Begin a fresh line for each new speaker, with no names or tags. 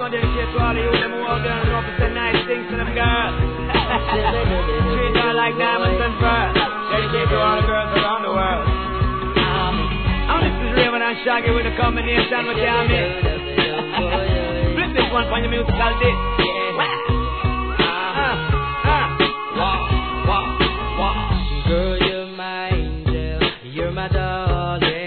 one dedicate to all of you, them who out there and know to say nice things to them girls. Treat her like diamonds and pearls. Dedicate to all the girls around the world. And this is Raven and Shaggy with a combination with Yami. Flip this one for your musical disc.
Girl, you're my angel, you're my darling.